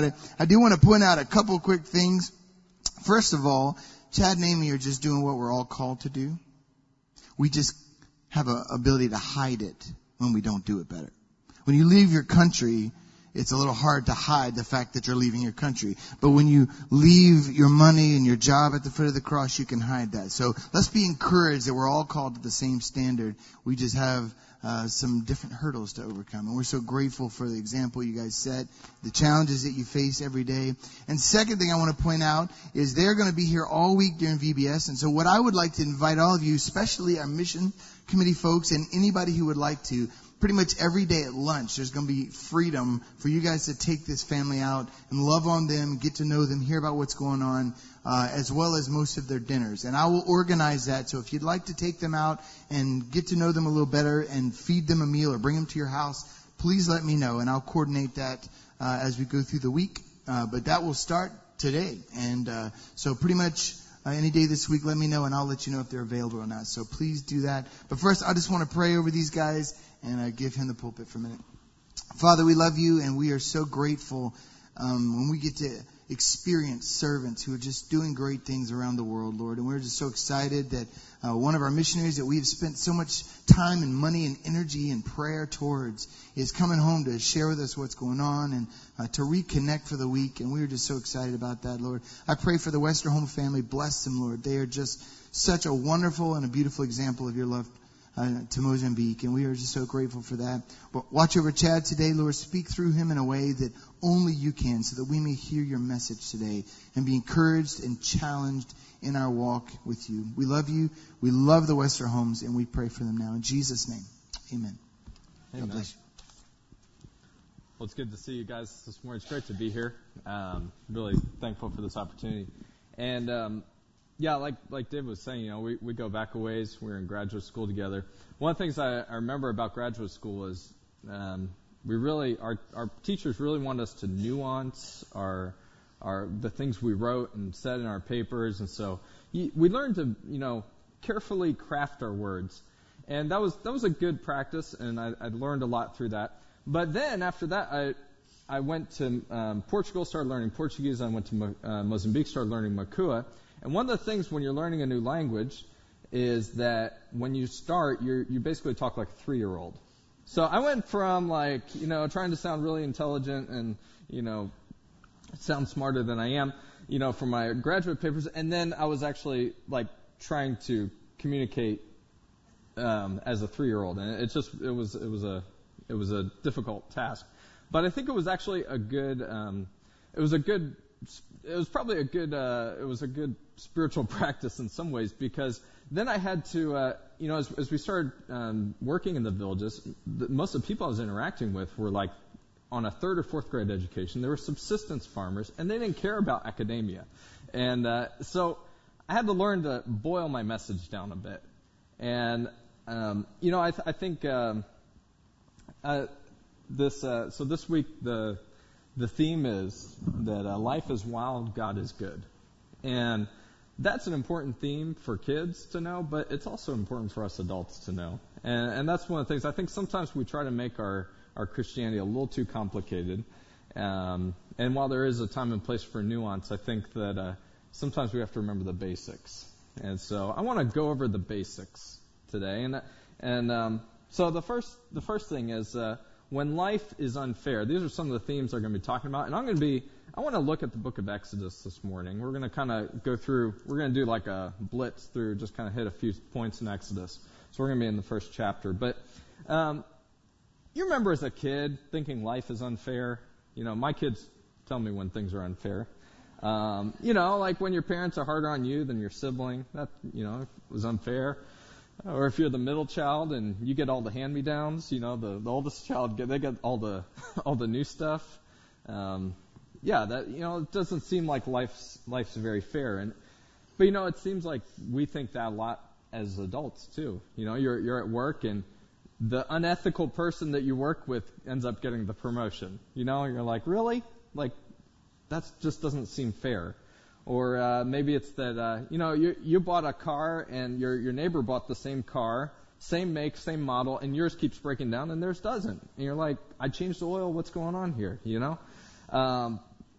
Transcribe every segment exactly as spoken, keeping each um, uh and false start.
I do want to point out a couple quick things. First of all, Chad and Amy are just doing what we're all called to do. We just have an ability to hide it when we don't do it better. When you leave your country, it's a little hard to hide the fact that you're leaving your country. But when you leave your money and your job at the foot of the cross, you can hide that. So let's be encouraged that we're all called to the same standard. We just have uh, some different hurdles to overcome. And we're so grateful for the example you guys set, the challenges that you face every day. And second thing I want to point out is they're going to be here all week during V B S. And so what I would like to invite all of you, especially our mission committee folks and anybody who would like to, pretty much every day at lunch, there's going to be freedom for you guys to take this family out and love on them, get to know them, hear about what's going on, uh, as well as most of their dinners. And I will organize that. So if you'd like to take them out and get to know them a little better and feed them a meal or bring them to your house, please let me know, and I'll coordinate that uh, as we go through the week. Uh, but that will start today. And uh, so pretty much Uh, any day this week, let me know, and I'll let you know if they're available or not. So please do that. But first, I just want to pray over these guys and uh, give him the pulpit for a minute. Father, we love you, and we are so grateful um, when we get to experience servants who are just doing great things around the world, Lord. And we're just so excited that uh, one of our missionaries that we've spent so much time and money and energy and prayer towards is coming home to share with us what's going on and uh, to reconnect for the week. And we're just so excited about that, Lord. I pray for the Westerholm family. Bless them, Lord. They are just such a wonderful and a beautiful example of your love Uh, to Mozambique, and we are just so grateful for that. But watch over Chad today, Lord. Speak through him in a way that only you can, so that we may hear your message today and be encouraged and challenged in our walk with you. We love you. We love the Westerholms, and we pray for them now. In Jesus' name, amen. Amen. God bless you. Well, it's good to see you guys this morning. It's great to be here. Um, really thankful for this opportunity. And um, Yeah, like like Dave was saying, you know, we, we go back a ways. We were in graduate school together. One of the things I, I remember about graduate school is um, we really our our teachers really want us to nuance our our the things we wrote and said in our papers, and so you, we learned to you know carefully craft our words, and that was that was a good practice, and I, I learned a lot through that. But then after that, I I went to um, Portugal, started learning Portuguese. I went to Mo, uh, Mozambique, started learning Makua. And one of the things when you're learning a new language is that when you start, you you basically talk like a three-year-old. So I went from like, you know, trying to sound really intelligent and, you know, sound smarter than I am, you know, for my graduate papers. And then I was actually like trying to communicate um, as a three-year-old. And it just, it was, it was a, it was a difficult task. But I think it was actually a good, um, it was a good, it was probably a good, uh, it was a good spiritual practice in some ways, because then I had to, uh, you know, as, as we started um, working in the villages, the, most of the people I was interacting with were like on a third or fourth grade education. They were subsistence farmers, and they didn't care about academia. And uh, so I had to learn to boil my message down a bit. And, um, you know, I, th- I think um, uh, this, uh, so this week the the theme is that uh, life is wild, God is good. And that's an important theme for kids to know, but it's also important for us adults to know. And, and that's one of the things. I think sometimes we try to make our, our Christianity a little too complicated. Um, and while there is a time and place for nuance, I think that uh, sometimes we have to remember the basics. And so I want to go over the basics today. And and um, so the first the first thing is uh, when life is unfair. These are some of the themes I'm going to be talking about. And I'm going to be I want to look at the book of Exodus this morning. We're going to kind of go through, we're going to do like a blitz through, just kind of hit a few points in Exodus. So we're going to be in the first chapter. But um, you remember as a kid thinking life is unfair? You know, my kids tell me when things are unfair. Um, you know, like when your parents are harder on you than your sibling, that, you know, was unfair. Or if you're the middle child and you get all the hand-me-downs, you know, the, the oldest child, get, they get all the all the new stuff. Um Yeah, that, you know, it doesn't seem like life's life's very fair, and but you know, it seems like we think that a lot as adults too. You know, you're you're at work and the unethical person that you work with ends up getting the promotion. You know, you're like, really? Like, that just doesn't seem fair. Or uh, maybe it's that uh, you know, you you bought a car and your your neighbor bought the same car, same make, same model, and yours keeps breaking down and theirs doesn't. And you're like, I changed the oil. What's going on here? You know. Um,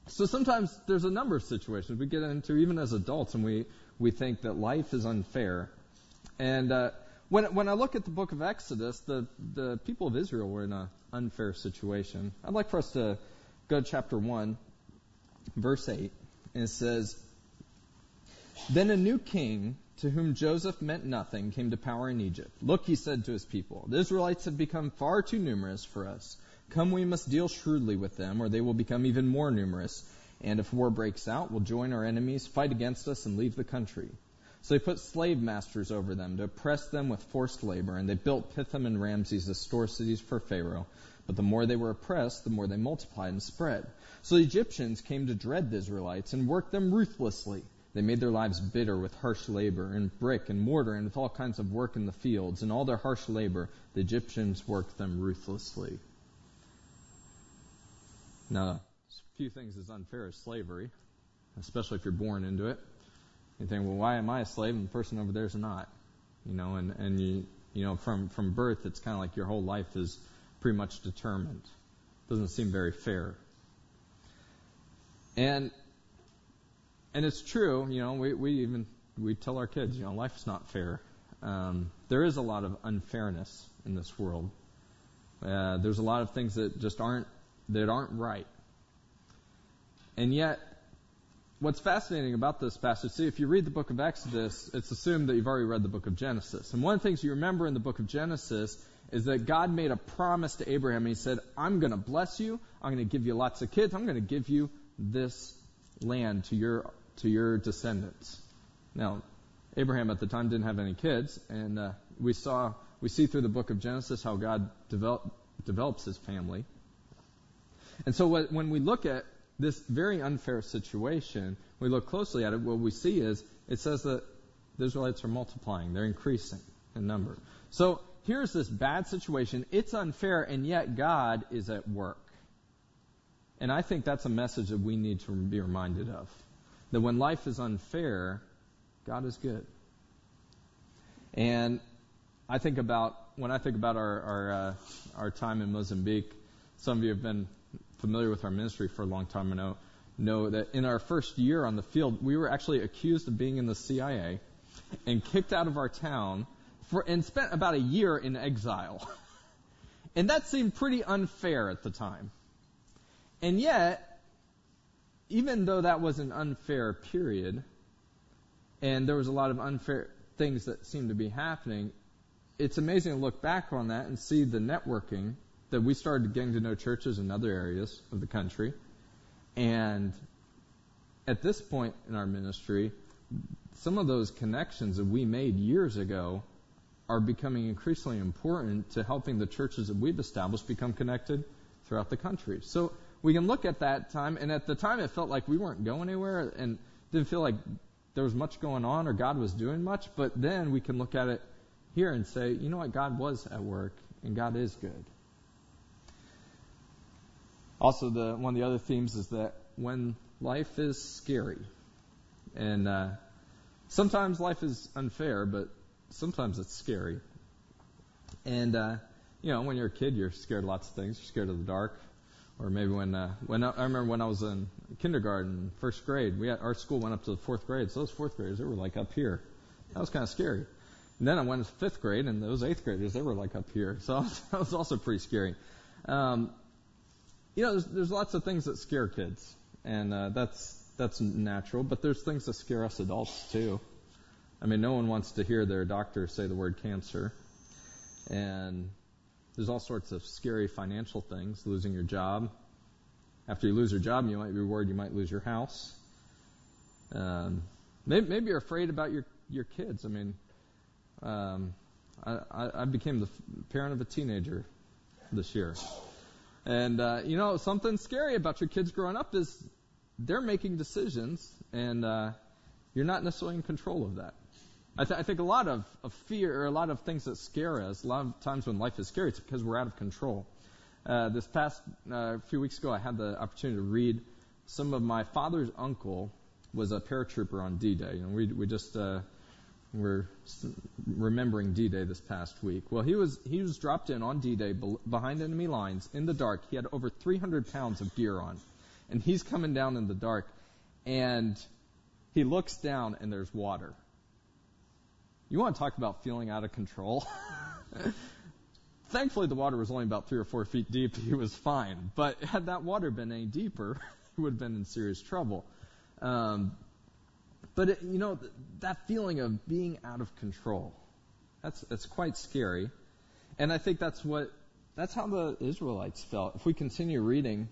So sometimes there's a number of situations we get into, even as adults, and we, we think that life is unfair. And uh, when when I look at the book of Exodus, the, the people of Israel were in an unfair situation. I'd like for us to go to chapter one, verse eight, and it says, "Then a new king, to whom Joseph meant nothing, came to power in Egypt. Look, he said to his people, the Israelites have become far too numerous for us. Come, we must deal shrewdly with them, or they will become even more numerous. And if war breaks out, we'll join our enemies, fight against us, and leave the country. So they put slave masters over them to oppress them with forced labor, and they built Pithom and Ramses as store cities for Pharaoh. But the more they were oppressed, the more they multiplied and spread. So the Egyptians came to dread the Israelites and worked them ruthlessly. They made their lives bitter with harsh labor and brick and mortar and with all kinds of work in the fields. And all their harsh labor, the Egyptians worked them ruthlessly." Now, a few things as unfair as slavery, especially if you're born into it. You think, well, why am I a slave and the person over there is not? You know, and, and you you know, from, from birth, it's kind of like your whole life is pretty much determined. Doesn't seem very fair. And and it's true, you know, we, we even we tell our kids, you know, life's not fair. Um, there is a lot of unfairness in this world. Uh, there's a lot of things that just aren't that aren't right. And yet, what's fascinating about this passage, see, if you read the book of Exodus, it's assumed that you've already read the book of Genesis. And one of the things you remember in the book of Genesis is that God made a promise to Abraham. He said, I'm going to bless you. I'm going to give you lots of kids. I'm going to give you this land to your to your descendants. Now, Abraham at the time didn't have any kids, and uh, we saw we see through the book of Genesis how God develop, develops his family. And so what, when we look at this very unfair situation, we look closely at it, what we see is it says that the Israelites are multiplying. They're increasing in number. So here's this bad situation. It's unfair, and yet God is at work. And I think that's a message that we need to be reminded of. That when life is unfair, God is good. And I think about, when I think about our our, uh, our time in Mozambique, some of you have been familiar with our ministry for a long time and know, know that in our first year on the field, we were actually accused of being in the C I A and kicked out of our town for and spent about a year in exile. And that seemed pretty unfair at the time. And yet, even though that was an unfair period, and there was a lot of unfair things that seemed to be happening, it's amazing to look back on that and see the networking that we started getting to know churches in other areas of the country. And at this point in our ministry, some of those connections that we made years ago are becoming increasingly important to helping the churches that we've established become connected throughout the country. So we can look at that time, and at the time it felt like we weren't going anywhere and didn't feel like there was much going on or God was doing much, but then we can look at it here and say, you know what, God was at work and God is good. Also, the one of the other themes is that when life is scary, and uh, sometimes life is unfair, but sometimes it's scary. And, uh, you know, when you're a kid, you're scared of lots of things. You're scared of the dark. Or maybe when, uh, when I, I remember when I was in kindergarten, first grade, we had, our school went up to the fourth grade. So those fourth graders, they were like up here. That was kind of scary. And then I went to fifth grade, and those eighth graders, they were like up here. So that was also pretty scary. Um, you know, there's, there's lots of things that scare kids, and uh, that's that's natural. But there's things that scare us adults too. I mean, no one wants to hear their doctor say the word cancer, and there's all sorts of scary financial things, losing your job. After you lose your job, you might be worried you might lose your house. Um, maybe, maybe you're afraid about your your kids. I mean, um, I, I became the parent of a teenager this year. And, uh, you know, something scary about your kids growing up is they're making decisions, and uh, you're not necessarily in control of that. I, th- I think a lot of, of fear, or a lot of things that scare us, a lot of times when life is scary, it's because we're out of control. Uh, this past uh, few weeks ago, I had the opportunity to read some of my father's uncle was a paratrooper on D-Day. You know, we we just uh, were remembering D-Day this past week. Well, he was he was dropped in on D-Day be- behind enemy lines in the dark. He had over three hundred pounds of gear on, And he's coming down in the dark, and he looks down, and there's water. You want to talk about feeling out of control? Thankfully, the water was only about three or four feet deep. He was fine. But had that water been any deeper, he would have been in serious trouble. Um, but, it, you know, th- that feeling of being out of control, that's that's quite scary. And I think that's what that's how the Israelites felt. If we continue reading,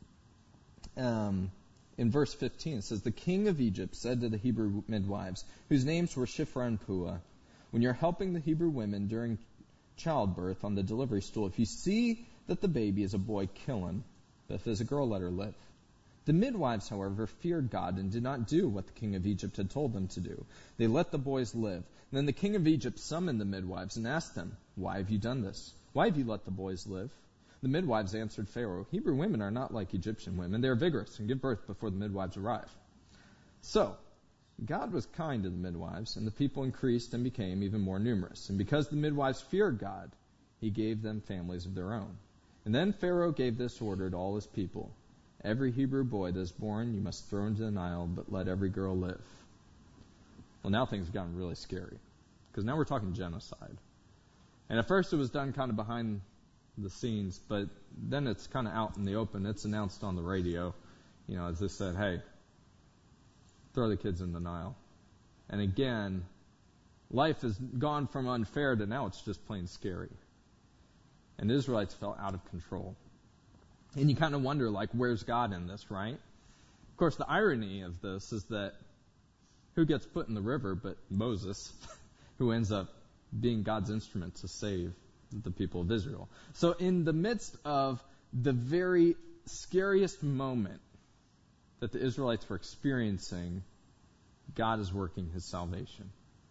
um, in verse fifteen, it says, "The king of Egypt said to the Hebrew midwives, whose names were Shiphrah and Puah, when you're helping the Hebrew women during childbirth on the delivery stool, if you see that the baby is a boy, kill him. But if it is a girl, let her live." The midwives, however, feared God and did not do what the king of Egypt had told them to do. They let the boys live. And then the king of Egypt summoned the midwives and asked them, "Why have you done this? Why have you let the boys live?" The midwives answered Pharaoh, "Hebrew women are not like Egyptian women. They are vigorous and give birth before the midwives arrive." So, God was kind to the midwives, and the people increased and became even more numerous. And because the midwives feared God, he gave them families of their own. And then Pharaoh gave this order to all his people: "Every Hebrew boy that is born you must throw into the Nile, but let every girl live." Well, now things have gotten really scary, because now we're talking genocide. And at first it was done kind of behind the scenes, but then it's kind of out in the open. It's announced on the radio, you know, as they said, "Hey, throw the kids in the Nile." And again, life has gone from unfair to now it's just plain scary. And the Israelites felt out of control. And you kind of wonder, like, where's God in this, right? Of course, the irony of this is that who gets put in the river but Moses, who ends up being God's instrument to save the people of Israel. So in the midst of the very scariest moment that the Israelites were experiencing, God is working his salvation.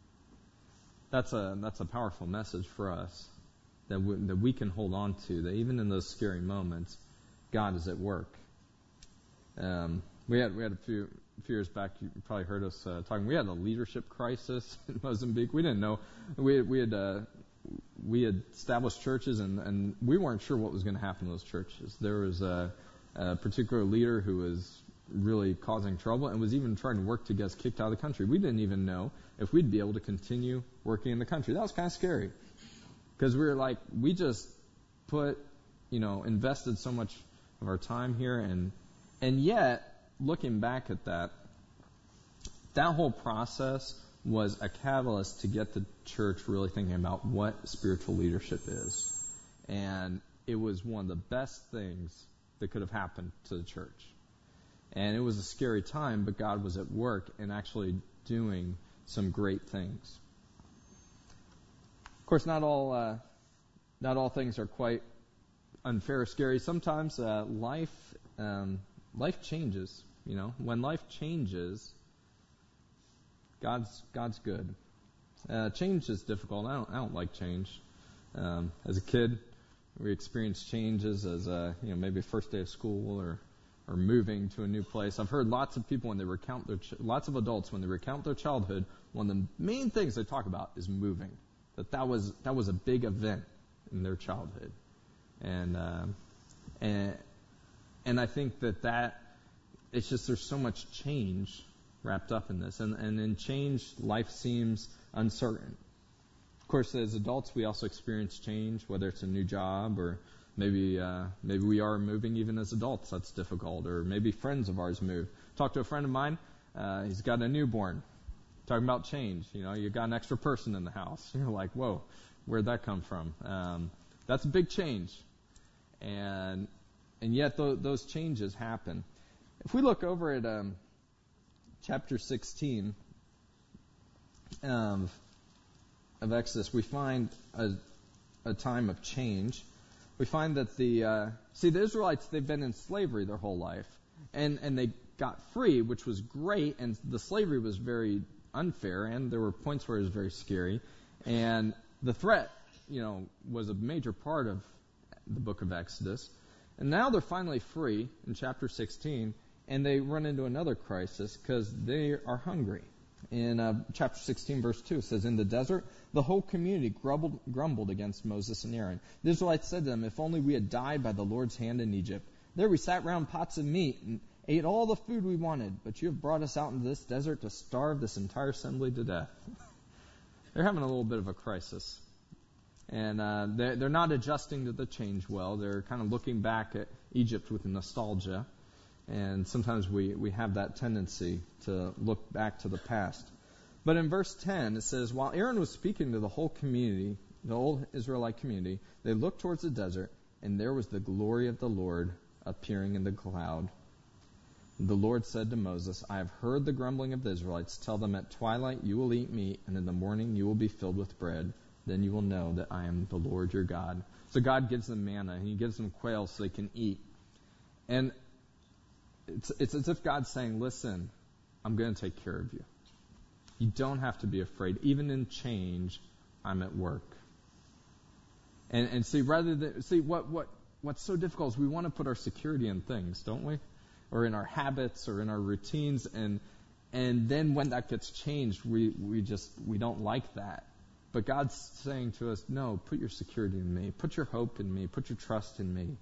That's a that's a powerful message for us that we, that we can hold on to, that even in those scary moments, God is at work. Um, we had we had a few, a few years back, you probably heard us uh, talking, we had a leadership crisis in Mozambique. We didn't know. We, we had uh, we had established churches, and, and we weren't sure what was going to happen to those churches. There was a, a particular leader who was really causing trouble and was even trying to work to get us kicked out of the country. We didn't even know if we'd be able to continue working in the country. That was kind of scary, because we were like, we just put, you know, invested so much of our time here, and and yet, looking back at that, that whole process was a catalyst to get the church really thinking about what spiritual leadership is. And it was one of the best things that could have happened to the church. And it was a scary time, but God was at work and actually doing some great things. Of course, not all uh, not all things are quite unfair or scary. Sometimes uh, life um, life changes. You know, when life changes, God's God's good. Uh, change is difficult. I don't I don't like change. Um, as a kid, we experienced changes as a, you know, maybe first day of school or or moving to a new place. I've heard lots of people when they recount their ch- lots of adults when they recount their childhood, one of the main things they talk about is moving. That that was that was a big event in their childhood, and um, and and I think that that it's just there's so much change wrapped up in this, and and in change, life seems uncertain. Of course, as adults, we also experience change, whether it's a new job or maybe uh, maybe we are moving even as adults. That's difficult, or maybe friends of ours move. Talked to a friend of mine. Uh, he's got a newborn. Talking about change. You know, you got an extra person in the house. You're like, whoa, where'd that come from? Um, that's a big change, and and yet th- those changes happen. If we look over at um, chapter sixteen um, of Exodus, we find a, a time of change. We find that the uh, see the Israelites, they've been in slavery their whole life, and and they got free, which was great, and the slavery was very unfair, and there were points where it was very scary, and the threat, you know, was a major part of the book of Exodus. And now they're finally free in chapter sixteen, and they run into another crisis because they are hungry. In uh, chapter sixteen, verse two, it says, "In the desert, the whole community grumbled, grumbled against Moses and Aaron. The Israelites said to them, 'If only we had died by the Lord's hand in Egypt. There we sat round pots of meat and ate all the food we wanted, but you have brought us out into this desert to starve this entire assembly to death. They're having a little bit of a crisis. And uh, they're, they're not adjusting to the change well. They're kind of looking back at Egypt with nostalgia. And sometimes we, we have that tendency to look back to the past. But in verse ten, it says, while Aaron was speaking to the whole community, the old Israelite community, they looked towards the desert, and there was the glory of the Lord appearing in the cloud. The Lord said to Moses, I have heard the grumbling of the Israelites. Tell them at twilight you will eat meat, and in the morning you will be filled with bread. Then you will know that I am the Lord your God. So God gives them manna, and he gives them quail so they can eat. And it's, it's as if God's saying, listen, I'm going to take care of you. You don't have to be afraid. Even in change, I'm at work. And, and see, rather than, see, what, what, what's so difficult is we want to put our security in things, don't we? Or in our habits or in our routines. And, and then when that gets changed, we, we just, we don't like that. But God's saying to us, no, put your security in me. Put your hope in me. Put your trust in me.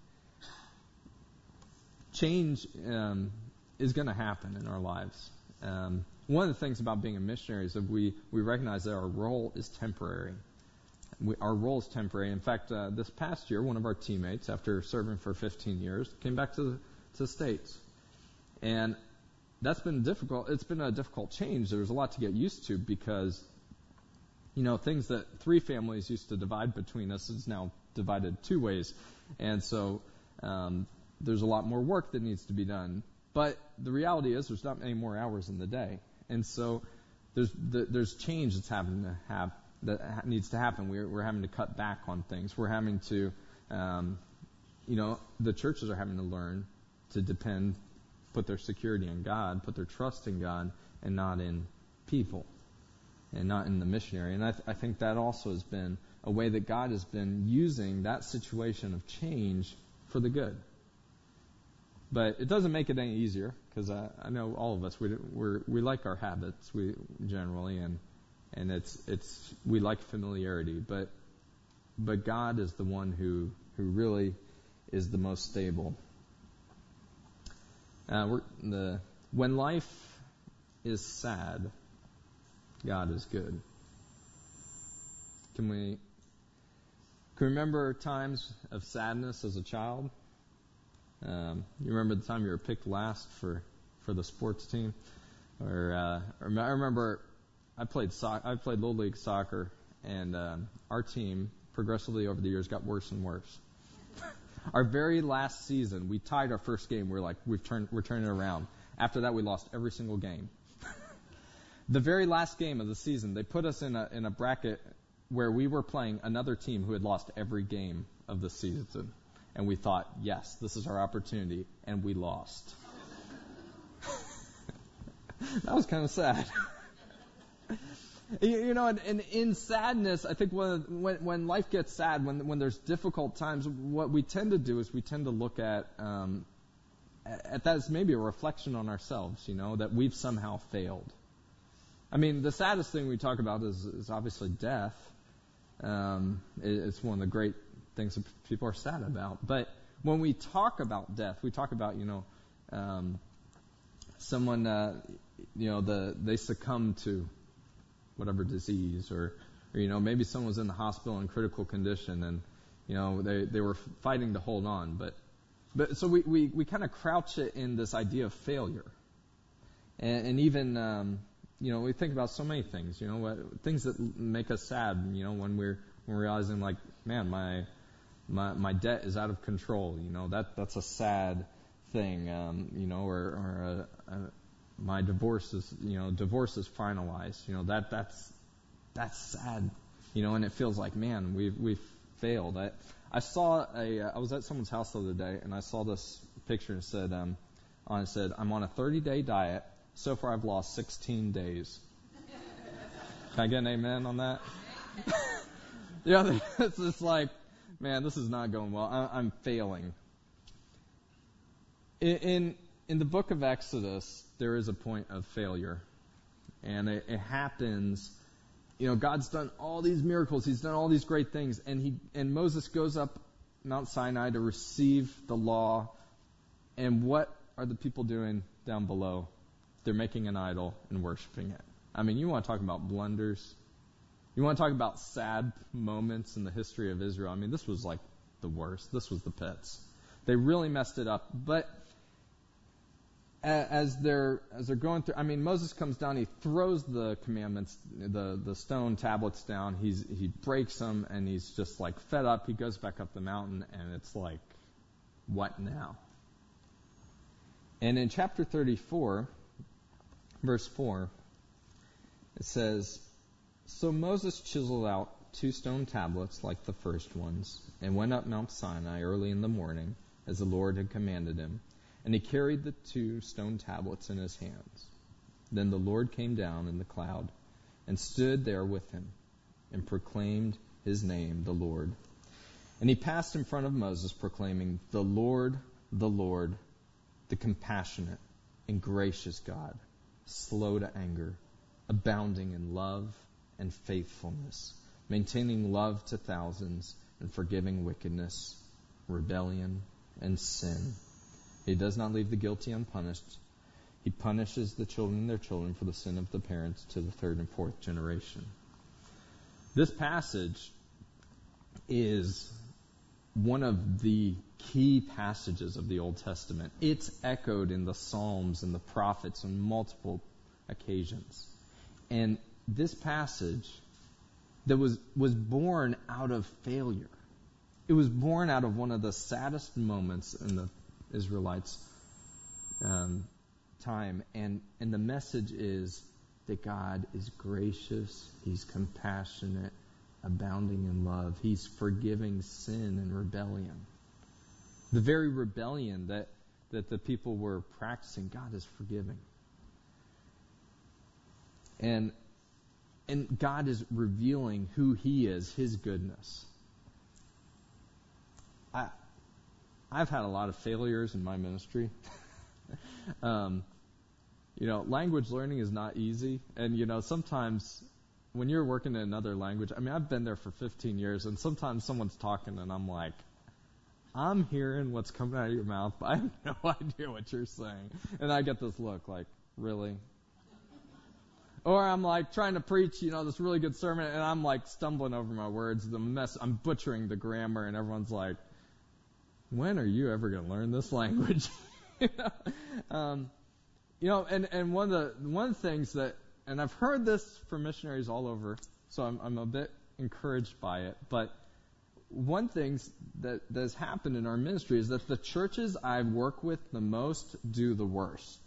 Change um, is going to happen in our lives. Um, one of the things about being a missionary is that we, we recognize that our role is temporary. We, our role is temporary. In fact, uh, this past year, one of our teammates, after serving for fifteen years, came back to the, to the States. And that's been difficult. It's been a difficult change. There's a lot to get used to because, you know, things that three families used to divide between us is now divided two ways. And so um, there's a lot more work that needs to be done. But the reality is there's not many more hours in the day. And so there's the, there's change that's having to have that ha- needs to happen. We're, we're having to cut back on things. We're having to, um, you know, the churches are having to learn to depend, put their security in God, put their trust in God, and not in people, and not in the missionary. And I, th- I think that also has been a way that God has been using that situation of change for the good. But it doesn't make it any easier, because I, I know all of us, we we're, we like our habits we generally, and and it's it's we like familiarity. But but God is the one who who really is the most stable. Uh, we're, the when life is sad, God is good. Can we can we remember times of sadness as a child? Um, you remember the time you were picked last for, for the sports team, or uh, I remember I played so- I played little league soccer, and um, our team progressively over the years got worse and worse. Our very last season, we tied our first game. We we're like we've turned we're turning it around. After that, we lost every single game. The very last game of the season, they put us in a in a bracket where we were playing another team who had lost every game of the season. And we thought, yes, this is our opportunity, and we lost. That was kind of sad. you, you know, and, and in sadness, I think when, when when life gets sad, when when there's difficult times, what we tend to do is we tend to look at um, at that as maybe a reflection on ourselves, you know, that we've somehow failed. I mean, the saddest thing we talk about is, is obviously death. Um, it, it's one of the great things that people are sad about. But when we talk about death, we talk about, you know, um, someone, uh, you know, the they succumb to whatever disease, or, or, you know, maybe someone was in the hospital in critical condition, and, you know, they, they were fighting to hold on. But, but so we, we, we kind of crouch it in this idea of failure. And, and even, um, you know, we think about so many things, you know, what, things that make us sad, you know, when we're, when we're realizing, like, man, my, My my debt is out of control. You know, that that's a sad thing. Um, you know, or, or a, a, my divorce is you know divorce is finalized. You know, that that's that's sad. You know, and it feels like, man, we've we've failed. I I saw a I was at someone's house the other day, and I saw this picture and said um on it said I'm on a thirty day diet. So far, I've lost sixteen days. Can I get an amen on that? Yeah, it's just like, man, this is not going well. I, I'm failing. In, in in the book of Exodus, there is a point of failure, and it, it happens. You know, God's done all these miracles. He's done all these great things, and he and Moses goes up Mount Sinai to receive the law. And what are the people doing down below? They're making an idol and worshiping it. I mean, you want to talk about blunders? You want to talk about sad moments in the history of Israel? I mean, this was like the worst. This was the pits. They really messed it up. But as they're as they're going through, I mean, Moses comes down. He throws the commandments, the the stone tablets down. He's he breaks them, and he's just like fed up. He goes back up the mountain, and it's like, what now? And in chapter thirty-four, verse four, it says, "So Moses chiseled out two stone tablets like the first ones, and went up Mount Sinai early in the morning, as the Lord had commanded him. And he carried the two stone tablets in his hands. Then the Lord came down in the cloud, and stood there with him, and proclaimed his name, the Lord. And he passed in front of Moses, proclaiming, 'The Lord, the Lord, the compassionate and gracious God, slow to anger, abounding in love and faithfulness, maintaining love to thousands, and forgiving wickedness, rebellion, and sin. He does not leave the guilty unpunished. He punishes the children and their children for the sin of the parents to the third and fourth generation.'" This passage is one of the key passages of the Old Testament. It's echoed in the Psalms and the prophets on multiple occasions. And this passage that was, was born out of failure. It was born out of one of the saddest moments in the Israelites' um, time. And, and the message is that God is gracious, He's compassionate, abounding in love. He's forgiving sin and rebellion. The very rebellion that, that the people were practicing, God is forgiving. And and God is revealing who He is, His goodness. I, I've had a lot of failures in my ministry. um, you know, language learning is not easy. And, you know, sometimes when you're working in another language, I mean, I've been there for fifteen years, and sometimes someone's talking, and I'm like, I'm hearing what's coming out of your mouth, but I have no idea what you're saying. And I get this look like, really? Or I'm like trying to preach, you know, this really good sermon, and I'm like stumbling over my words, the mess, I'm butchering the grammar, and everyone's like, when are you ever going to learn this language? you know, um, you know and, and one of the one of the things that, and I've heard this from missionaries all over, so I'm, I'm a bit encouraged by it, but one thing that, that has happened in our ministry is that the churches I work with the most do the worst.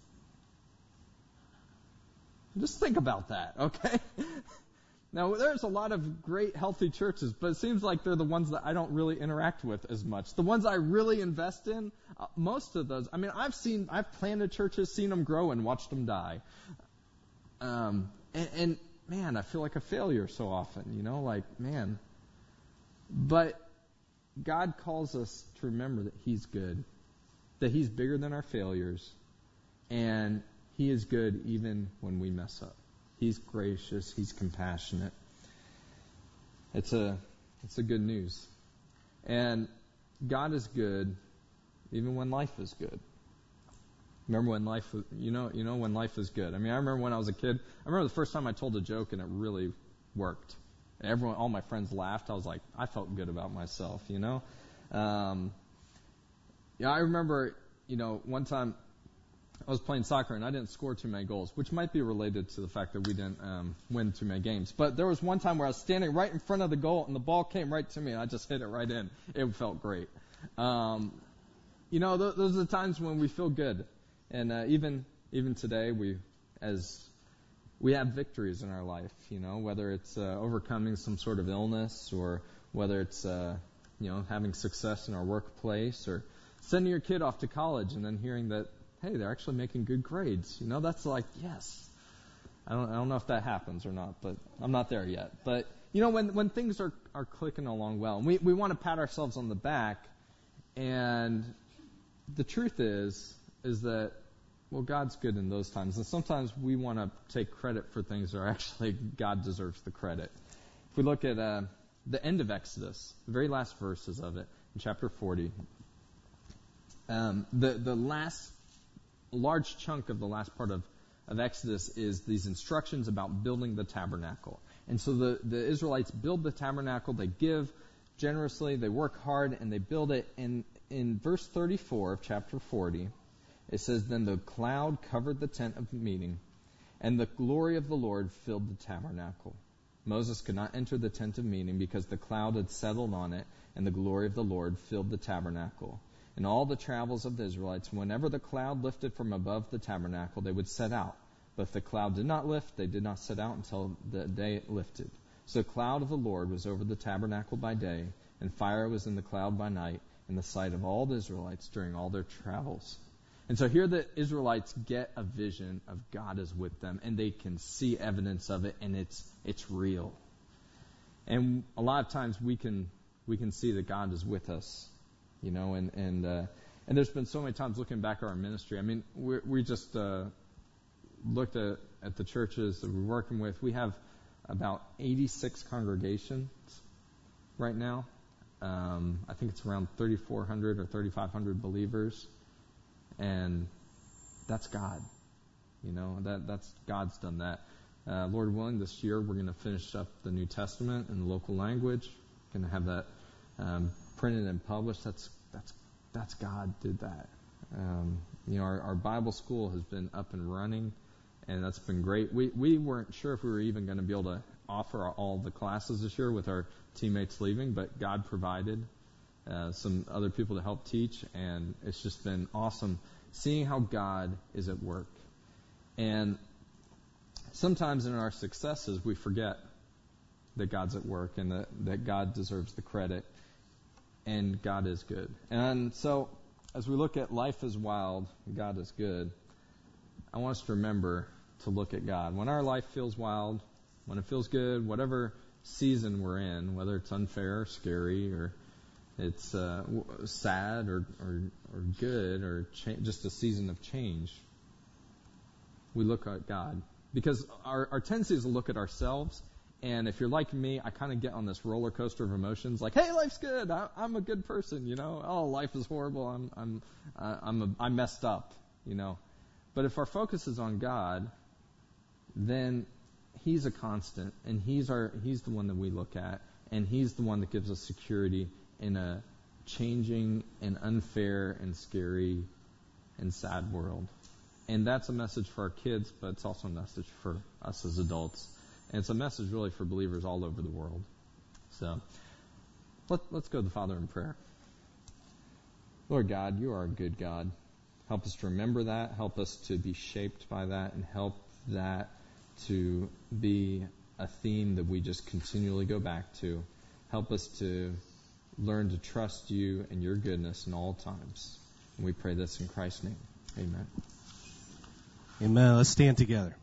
Just think about that, okay? Now, there's a lot of great, healthy churches, but it seems like they're the ones that I don't really interact with as much. The ones I really invest in, uh, most of those, I mean, I've seen, I've planted churches, seen them grow, and watched them die. Um, and, and, man, I feel like a failure so often, you know, like, man. But God calls us to remember that He's good, that He's bigger than our failures, and He is good even when we mess up. He's gracious. He's compassionate. It's a, it's a good news. And God is good even when life is good. Remember when life, you know, you know when life is good. I mean, I remember when I was a kid. I remember the first time I told a joke and it really worked. And everyone, all my friends laughed. I was like, I felt good about myself, you know. Um, yeah, I remember, you know, one time I was playing soccer and I didn't score too many goals, which might be related to the fact that we didn't um, win too many games. But there was one time where I was standing right in front of the goal and the ball came right to me and I just hit it right in. It felt great. Um, you know, th- those are the times when we feel good. And uh, even even today, we as we have victories in our life. You know, whether it's uh, overcoming some sort of illness, or whether it's uh, you know having success in our workplace, or sending your kid off to college and then hearing that, hey, they're actually making good grades. You know, that's like, yes. I don't I don't know if that happens or not, but I'm not there yet. But you know, when when things are are clicking along well, and we we want to pat ourselves on the back, and the truth is is that, well, God's good in those times. And sometimes we want to take credit for things that are actually God deserves the credit. If we look at uh, the end of Exodus, the very last verses of it, in chapter forty, um, the, the last a large chunk of the last part of, of Exodus is these instructions about building the tabernacle. And so the, the Israelites build the tabernacle, they give generously, they work hard, and they build it. And in verse thirty-four of chapter forty, it says, "Then the cloud covered the tent of meeting, and the glory of the Lord filled the tabernacle. Moses could not enter the tent of meeting because the cloud had settled on it, and the glory of the Lord filled the tabernacle. In all the travels of the Israelites, whenever the cloud lifted from above the tabernacle, they would set out. But if the cloud did not lift, they did not set out until the day it lifted. So the cloud of the Lord was over the tabernacle by day, and fire was in the cloud by night, in the sight of all the Israelites during all their travels." And so here the Israelites get a vision of God is with them, and they can see evidence of it, and it's it's real. And a lot of times we can we can see that God is with us, you know, and and uh, and there's been so many times looking back at our ministry. I mean, we we just uh, looked at at the churches that we're working with. We have about eighty-six congregations right now. Um, I think it's around thirty-four hundred or thirty-five hundred believers. And that's God, you know, that that's God's done that. Uh, Lord willing, this year we're going to finish up the New Testament in the local language. Going to have that um, printed and published. That's that's that's God did that. Um, you know, our, our Bible school has been up and running, and that's been great. We we weren't sure if we were even going to be able to offer all the classes this year with our teammates leaving, but God provided uh, some other people to help teach, and it's just been awesome seeing how God is at work. And sometimes in our successes, we forget that God's at work and that, that God deserves the credit, and God is good. And so as we look at life is wild, God is good, I want us to remember to look at God. When our life feels wild, when it feels good, whatever season we're in, whether it's unfair or scary or it's uh, sad or, or, or good or cha- just a season of change, we look at God. Because our, our tendency is to look at ourselves, and if you're like me, I kind of get on this roller coaster of emotions, like, hey, life's good, I, I'm a good person, you know, oh, life is horrible, I'm I'm uh, I'm a, I messed up, you know. But if our focus is on God, then He's a constant, and He's our He's the one that we look at, and He's the one that gives us security in a changing and unfair and scary and sad world. And that's a message for our kids, but it's also a message for us as adults. And it's a message really for believers all over the world. So let, let's go to the Father in prayer. Lord God, you are a good God. Help us to remember that. Help us to be shaped by that, and help that to be a theme that we just continually go back to. Help us to learn to trust you and your goodness in all times. And we pray this in Christ's name. Amen. Amen. Let's stand together.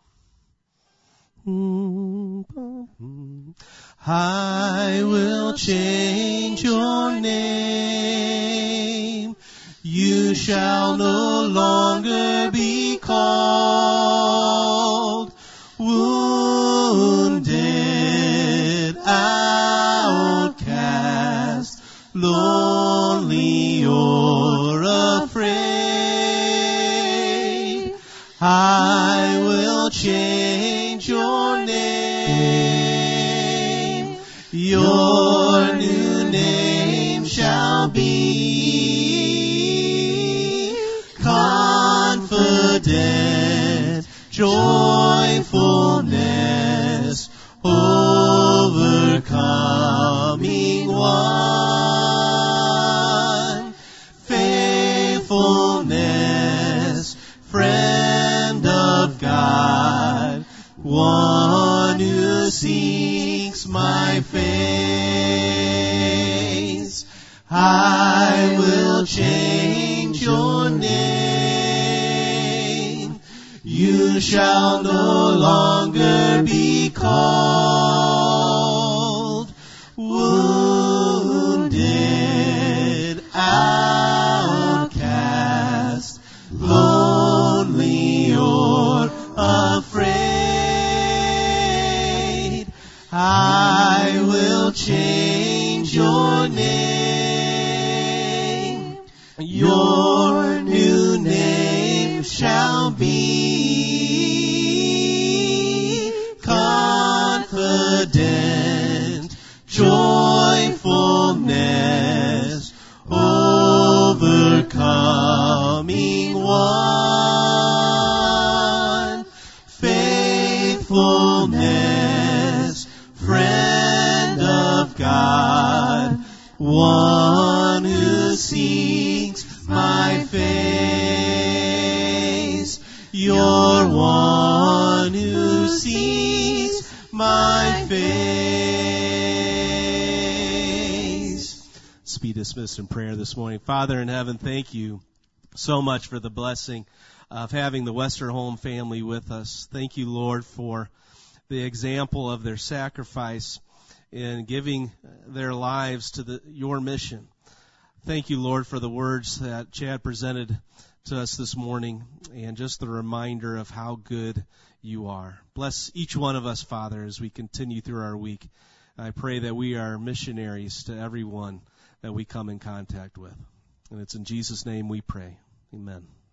I will change your name. You shall no longer be called wounded, outcast, lonely or afraid. I will change your name. Your new name shall be confident, joyfulness, overcoming one, faithfulness, friend of God, one who seeks my face. I will change your name. You shall no longer be called wounded, outcast, lonely or afraid. I will change your name. Your new name shall You're one who sees my face. Let's be dismissed in prayer this morning. Father in heaven, thank you so much for the blessing of having the Westerholm family with us. Thank you, Lord, for the example of their sacrifice in giving their lives to the, your mission. Thank you, Lord, for the words that Chad presented to us this morning and just the reminder of how good you are. Bless each one of us, Father, as we continue through our week. I pray that we are missionaries to everyone that we come in contact with. And it's in Jesus' name we pray. Amen.